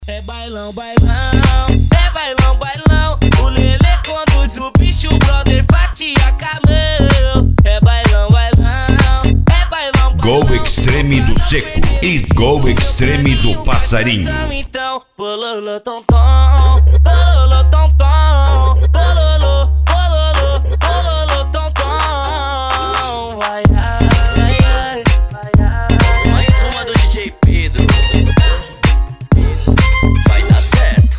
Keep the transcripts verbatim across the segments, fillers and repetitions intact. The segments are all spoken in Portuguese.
É bailão, bailão, é bailão, bailão. O Lelê conduz o bicho, o brother fatia camão. É bailão, bailão, é bailão, bailão. Go Extreme do Seco e Go Extreme do Passarinho. Então, bololô, tom, tom, bololô, tom, tom, bololô, bololô, bololô, tom, tom. Vai, ai, ai, ai, vai, ai. Mais uma do D J Pedro. Vai dar certo.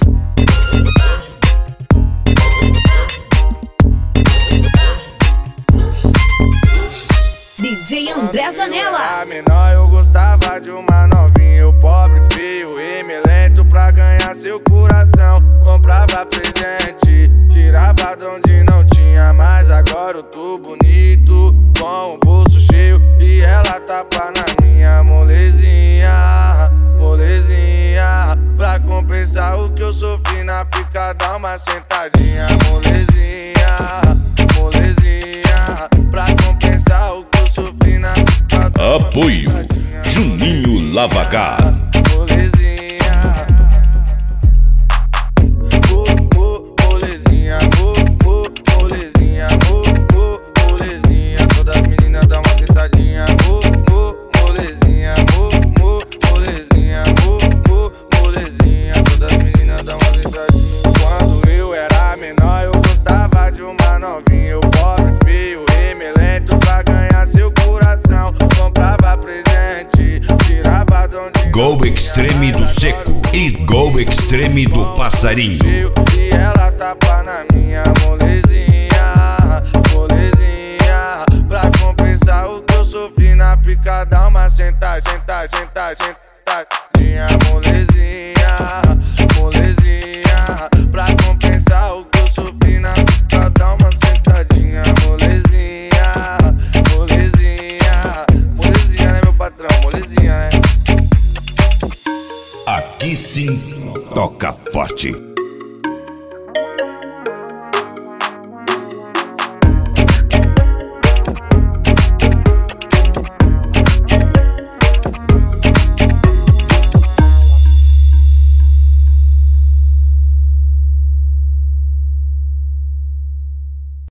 D J André Zanella. A menor eu gostava de uma novinha, o pobre, feio e melento pra ganhar seu coração. Comprava presente, tirava de onde não tinha, mas agora eu tô bonito, com o bolso cheio e ela tapa na minha molezinha, molezinha. Pra compensar o que eu sofri na pica, dá uma sentadinha, molezinha, molezinha. Pra compensar o que eu sofri na pica, dá uma Apoio sentadinha, Juninho Lavacar. molezinha, mo, mo, molezinha, mo, mo, molezinha, mo, mo, molezinha. Todas as meninas dão uma sentadinha, mo, mo, molezinha, mo, mo, molezinha, mo, mo, molezinha. Todas as meninas dão uma sentadinha. Quando eu era menor eu gostava de uma novinha, o pobre, feio e melento pra ganhar seu coração. Comprava presente, tirava de onde Go Extreme do Seco e Go Extreme do Passarinho. e ela tapa na minha molezinha, molezinha. Pra compensar o que eu sofri na pica, dá uma sentar, sentar, sentar, sentadinha, molezinha, molezinha. Pra compensar o que eu sofri na pica, dá uma sentadinha, molezinha, molezinha. Molezinha, né, meu patrão? Molezinha, né? Aqui sim, toca forte.